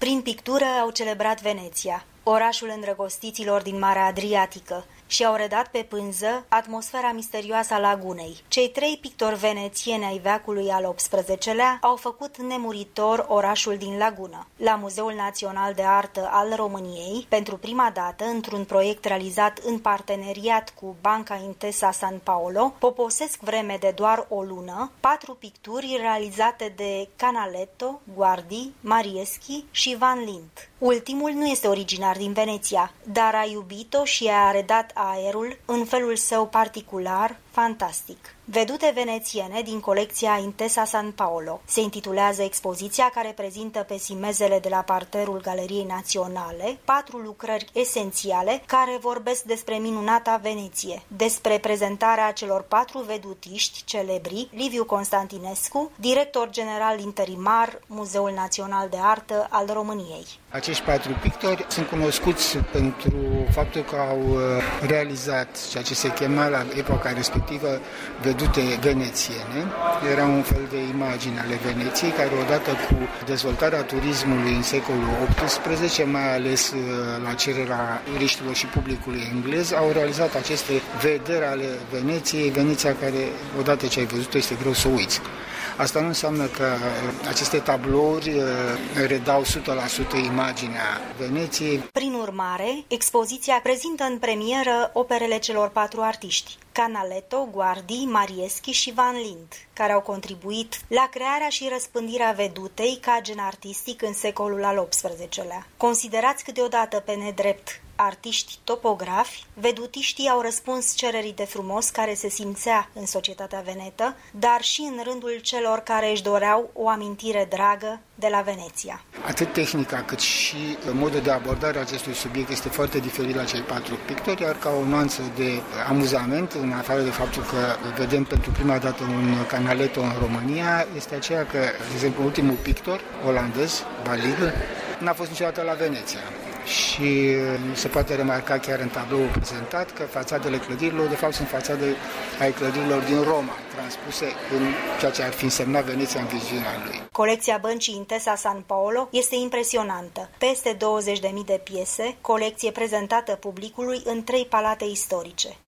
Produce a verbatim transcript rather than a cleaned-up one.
Prin pictură au celebrat Veneția, orașul îndrăgostiților din Marea Adriatică, și au redat pe pânză atmosfera misterioasă a lagunei. Cei trei pictori venețieni ai veacului al optsprezecelea au făcut nemuritor orașul din lagună. La Muzeul Național de Artă al României, pentru prima dată, într-un proiect realizat în parteneriat cu Banca Intesa San Paolo, poposesc vreme de doar o lună patru picturi realizate de Canaletto, Guardi, Marieschi și Van Lint. Ultimul nu este originar din Veneția, dar a iubit-o și a redat aerul în felul său particular, fantastic. Vedute venețiene din colecția Intesa San Paolo. Se intitulează expoziția, care prezintă pe simezele de la parterul Galeriei Naționale patru lucrări esențiale care vorbesc despre minunata Veneție, despre prezentarea celor patru vedutiști celebri, Liviu Constantinescu, director general interimar, Muzeul Național de Artă al României. Acești patru pictori sunt cunoscuți pentru faptul că au realizat ceea ce se chema la epoca respectivă vedute venețiene. Era un fel de imagine ale Veneției care, odată cu dezvoltarea turismului în secolul optsprezece, mai ales la cererea turiștilor și publicului englez, au realizat aceste vederi ale Veneției, Veneția care, odată ce ai văzut-o, este greu să o uiți. Asta nu înseamnă că aceste tablouri redau o sută la sută imaginea Veneției. Prin urmare, expoziția prezintă în premieră operele celor patru artiști, Canaletto, Guardi, Marieschi și Van Lint, care au contribuit la crearea și răspândirea vedutei ca gen artistic în secolul al optsprezecelea. Considerați câteodată pe nedrept artiști topografi, vedutiștii au răspuns cererii de frumos care se simțea în societatea venetă, dar și în rândul celor care își doreau o amintire dragă de la Veneția. Atât tehnica cât și modul de abordare a acestui subiect este foarte diferit la cei patru pictori, iar ca o nuanță de amuzament, în afară de faptul că vedem pentru prima dată un Canaletto în România, este aceea că, de exemplu, ultimul pictor olandez, Barlingel, n-a fost niciodată la Veneția. Și se poate remarca chiar în tabloul prezentat că fațadele clădirilor, de fapt, sunt fațade ai clădirilor din Roma, transpuse în ceea ce ar fi însemnat Veneția în viziunea lui. Colecția băncii Intesa San Paolo este impresionantă. Peste douăzeci de mii de piese, colecție prezentată publicului în trei palate istorice.